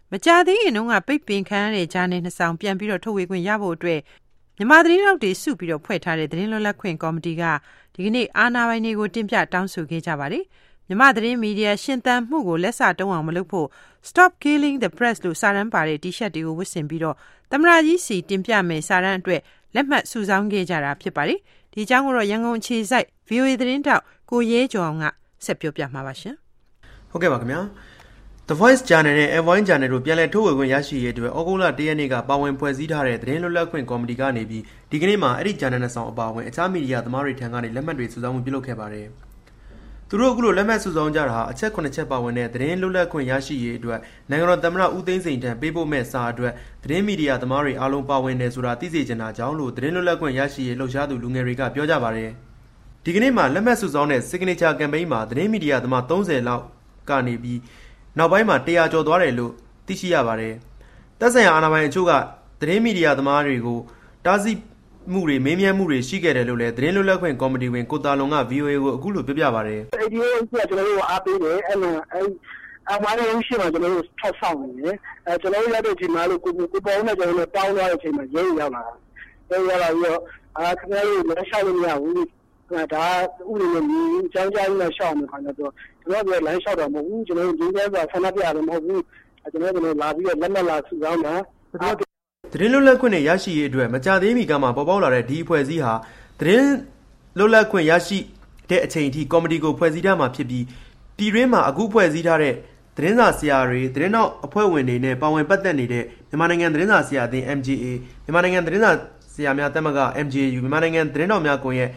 မကြသေးရင်တော့ပိတ်ပင်ခံရတဲ့ဂျာနယ်နှစ်ဆောင်ပြန်ပြီးတော့ထုတ်ဝေခွင့်ရဖို့အတွက်မြန်မာသတင်းထောက်တွေစုပြီးတော့ဖွဲ့ထားတဲ့သတင်းလွတ်လပ်ခွင့်ကော်မတီကဒီကနေ့အာဏာပိုင်တွေကိုတင်ပြတောင်းဆိုခဲ့ကြပါတယ်မြန်မာသတင်းမီဒီယာရှင်သန်မှုကိုလက်စတုံးအောင်မလုပ်ဖို့ Stop Killing the Press လို့စာတမ်းပါတဲ့ T-shirt တွေကိုဝတ်ဆင်ပြီးတော့သမ္မတကြီးစီတင်ပြမယ်စာတမ်းအတွက်လက်မှတ်စုဆောင်းခဲ့ကြတာဖြစ်ပါတယ်ဒီအကြောင်းကိုတော့ရန်ကုန်အခြေစိုက် VOA သတင်းတောက်ကိုရဲကျော်အောင်ကဆက်ပြောပြမှာပါရှင်ဟုတ်ကဲ့ပါခင်ဗျာ The Voice Channel နဲ့ M1 Channel တို့ပြန်လည်ထုတ်ဝေခွင့်ရရှိရေးအတွက်ဩဂုတ်လ1ရက်နေ့ကပါဝင်ဖွဲ့စည်းထားတဲ့သတင်းလွတ်လပ်ခွင့်ကော်မတီကနေပြီးဒီကနေ့မှာအဲ့ဒီ channel နဲ့ဆောင်အပါအဝင်အခြားမီဒီယာသမားတွေထံကနေလက်မှတ်တွေစုဆောင်းမှုပြုလုပ်ခဲ့ပါတယ်သူတို့အခုလိုလက်မှတ်စုဆောင်းကြတာဟာအချက်9ချက်ပါဝင်တဲ့သတင်းလွတ်လပ်ခွင့်ရရှိရေးအတွက်နိုင်ငံတော်သမ္မတဦးသိန်းစိန်ထံပေးပို့မဲ့စာအတွက်သတင်းမီဒီယာသမားတွေအားလုံးပါဝင်နေဆိုတာသိစေချင်တာကြောင့်လို့သတင်းလွတ်လပ်ခွင့်ရရှိရေးလှုပ်ရှားသူလူငယ်တွေကပြောကြပါတယ်ဒီကနေ့မှာလက်မှတ်စုဆောင်းတဲ့ signature campaign မှာသတင်းမီဒီယာသမား30လောက်ကနေပြီးနောက်ပိုင်းမှာ100ကျော်သွားတယ်လို့သိရှိရပါတယ်သက်ဆိုင်ရာအာဏာပိုင်အချို့ကသတင်းမီဒီယာသမားတွေကိုတားဆီးမှုတွေမေးမြန်းမှုတွေရှိခဲ့တယ်လို့လည်းသတင်းလွတ်လပ်ခွင့်ကော်မတီဝင်ကိုတာလုံက VOA ကိုအခုလိုပြောပြပါတယ်။ဒီလိုကကျွန်တော်တို့အားပေးတယ်အဲ့လိုအမှန်တကယ်ရှိမှကျွန်တော်တို့ထပ်ဆောင်နေတယ်။ကျွန်တော်တို့ရတဲ့ဒီမှာလို့ကိုပေါင်းနဲ့ကျွန်တော်တို့ပေါင်းသွားတဲ့အချိန်မှာရဲရောက်လာတယ်။ရဲရောက်လာပြီးတော့ခင်ဗျားတို့လက်လျှောက်လို့မရဘူး။ဒါဥပဒေနဲ့ညီကြောင်းကြားနဲ့ရှောက်မယ်ခါကျတော့ကျွန်တော်တို့လမ်းလျှောက်တော့မဟုတ်ဘူးကျွန်တော်တို့ဒီကဲဆန္ဒပြရတယ်မဟုတ်ဘူးကျွန်တော်တို့လာပြီးတော့လက်မှတ်လာစုဆောင်းတာသတင်းလွတ်လပ်ခွင့်နဲ့ရရှိရေးအတွက်မကြသေးမီကမှပေါ်ပေါက်လာတဲ့ဒီအဖွဲ့အစည်းဟာသတင်းလွတ်လပ်ခွင့်ရရှိတဲ့အချိန်အထိကော်မတီကိုဖွဲ့စည်းထားမှာဖြစ်ပြီးပြည်တွင်းမှာအခုဖွဲ့စည်းထားတဲ့သတင်းစာဆရာတွေသတင်းနောက်အဖွဲ့ဝင်တွေနဲ့ပါဝင်ပတ်သက်နေတဲ့မြန်မာနိုင်ငံသတင်းစာဆရာအသင်း MGA မြန်မာနိုင်ငံသတင်းစာဆရာများတက်မက MJU မြန်မာနိုင်ငံသတင်းတော်များကွန်ရက်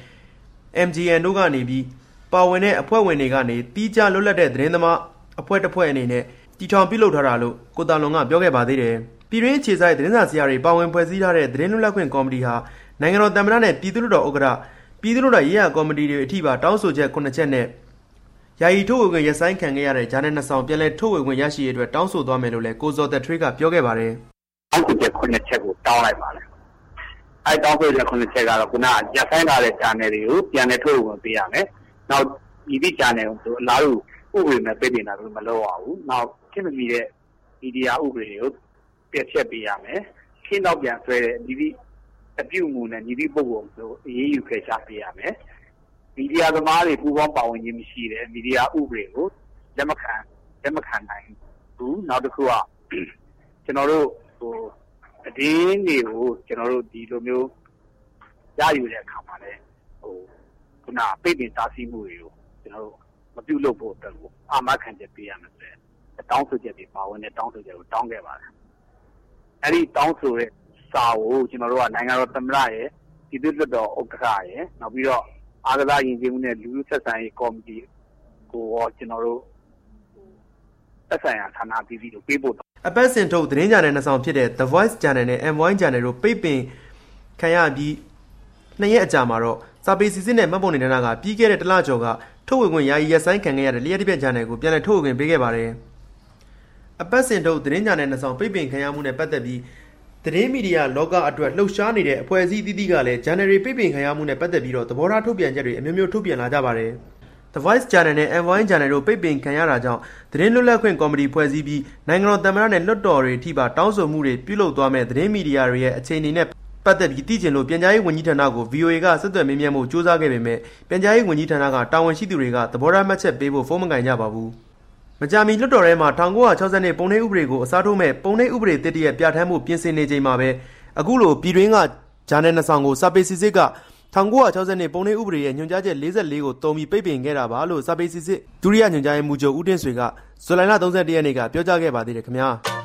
MGN တို့ကနေပြီးပါဝင်တဲ့အဖွဲ့ဝင်တွေကနေတီးခြားလွတ်လပ်တဲ့သတင်းသမားအဖွဲ့တစ်ဖွဲ့အနေနဲ့တီထောင်ပြုလုပ်ထားတာလို့ကိုတာလွန်ကပြောခဲ့ပါသေးတယ်ပြည်တွင်းခြေဆိုင်သတင်းစာဆရာတွေပါဝင်ဖွဲ့စည်းထားတဲ့သတင်းလွတ်လပ်ခွင့်ကော်မတီဟာနိုင်ငံတော်သမ္မတနဲ့ပြည်သူ့လွှတ်တော်ဥက္ကဋ္ဌပြည်သူ့လွှတ်တော်ရေးရာကော်မတီတွေအထိပါတောင်းဆိုချက်9ချက်နဲ့ယာယီထုတ်ဝေခွင့်ရဆိုင်ခံခဲ့ရတဲ့ဂျာနယ်နှစ်ဆောင်ပြန်လည်ထုတ်ဝေခွင့်ရရှိရေးအတွက်တောင်းဆိုသွားမယ်လို့လည်းကိုဇော်သက်ထွေးကပြောခဲ့ပါတယ်။တောင်းဆိုချက်9ချက်ကိုတောင်းလိုက်ပါလေ။အဲတောင်းဆိုချက်9ချက်ကတော့ခုနကရဆိုင်ထားတဲ့ဂျာနယ်တွေကိုပြန်လည်ထုတ်ဝေခွင့်ပေးရမယ်။နောက်ဒီဂျာနယ်ကိုအလားတူဥပဒေနဲ့ပြည်နေတာလို့မလုပ်ရဘူး။နောက်ခင်မမီတဲ့မီဒီယာဥပဒေကိုပြည့်ချက်ပေးရမယ်။ခင်းတော့ပြန်ဆွဲတဲ့ဒီအပြုအမူနဲ့ဒီပုဂ္ဂိုလ်ကိုအေးအေးယူခဲ့ချပေးရမယ်။မီဒီယာသမားတွေပူးပေါင်းပါဝင်ခြင်းမရှိတဲ့မီဒီယာဥပဒေကိုလက်မခံနိုင်ဘူး။နောက်တစ်ခုကကျွန်တော်တို့သတင်းတွေကိုကျွန်တော်တို့ဒီလိုမျိုးရယူတဲ့အခါမှာလည်းခုနပိတ်ပင်တားဆီးမှုတွေကိုကျွန်တော်တို့မပြုလုပ်ဖို့အတွက်ကိုအာမခံချက်ပေးရမယ်ဆိုတဲ့တောင်းဆိုချက်တွေပါဝင်တဲ့တောင်းဆိုချက်ကိုတောင်းခဲ့ပါတယ်။အဲဒီတောင်းဆိုတဲ့စာကိုကျွန်တော်တို့ကနိုင်ငံတော်သမ္မတရဲ့ပြည်သူ့လွှတ်တော်ဥက္ကဋ္ဌရဲ့နောက်ပြီးတော့အာကစားယဉ်ကျေးမှုနဲ့လူလူဆက်ဆံရေးကော်မတီကိုကျွန်တော်တို့သက်ဆိုင်ရာဌာနပြည်ပြည်ကိုပေးပို့အပတ်စဉ်ထုတ်သတင်းဂျာနယ်နှစ်ဆောင်ဖြစ်တဲ့ The Voice Channel နဲ့ M1 Channel တို့ပိတ်ပင်ခံရပြီး2ရက်အကြာမှာတော့စာပေစီစစ်နဲ့မှတ်ပုံတင်တာကပြီးခဲ့တဲ့တလကျော်ကထုတ်ဝေခွင့်ယာယီရပ်ဆိုင်းခံခဲ့ရတဲ့လျှက်တစ်ပြက် channel ကိုပြန်လည်ထုတ်ဝေခွင့်ပေးခဲ့ပါတယ်အပတ်စဉ်ထုတ်သတင်းဂျာနယ်နှစ်ဆောင်ပိတ်ပင်ခံရမှုနဲ့ပတ်သက်ပြီးသတင်းမီဒီယာလောကအတွက်လှုပ်ရှားနေတဲ့အဖွဲ့အစည်းသီးသီးကလည်း channel တွေပိတ်ပင်ခံရမှုနဲ့ပတ်သက်ပြီးတော့သဘောထားထုတ်ပြန်ချက်တွေအမျိုးမျိုးထုတ်ပြန်လာကြပါတယ်The Voice Channel နဲ့ M1 Channel တို့ပိတ်ပင်ခံရတာကြောင့်သတင်းလွတ်လပ်ခွင့်ကော်မတီဖွဲ့စည်းပြီးနိုင်ငံတော်သမ္မတနဲ့လွှတ်တော်တွေအထိပါတောင်းဆိုမှုတွေပြုလုပ်သွားမဲ့သတင်းမီဒီယာတွေရဲ့အခြေအနေနဲ့ပတ်သက်ပြီးသိချင်လို့ပြန်ကြားရေးဝန်ကြီးဌာနကို VOA ကဆက်သွယ်မေးမြန်းမှုစူးစမ်းခဲ့ပေမဲ့ပြန်ကြားရေးဝန်ကြီးဌာနကတာဝန်ရှိသူတွေကသဘောထားမှတ်ချက်ပေးဖို့ဖုန်းမကင်ကြပါဘူးမကြာမီလွှတ်တော်ထဲမှာ1960နှစ်ပုံနှိပ်ဥပဒေကိုအစားထိုးမဲ့ပုံနှိပ်ဥပဒေတစ်တရက်ပြဋ္ဌာန်းမှုပြင်ဆင်နေချိန်မှာပဲအခုလိုပြည်တွင်းကဂျာနယ်နှစ်ဆောင်ကိုစာပေစီစစ်က1960နှစ်ပုံနှိပ်ဥပဒေရဲ့ညွှန်ကြားချက်44ကိုတုံးပြီးပိတ်ပင်ခဲ့တာပါလို့စာပေစီစစ်ဒုတိယညွှန်ကြားရေးမှူးချုပ်ဦးတင့်ဆွေကဇူလိုင်လ31ရက်နေ့ကပြောကြားခဲ့ပါသေးတယ်ခင်ဗျာ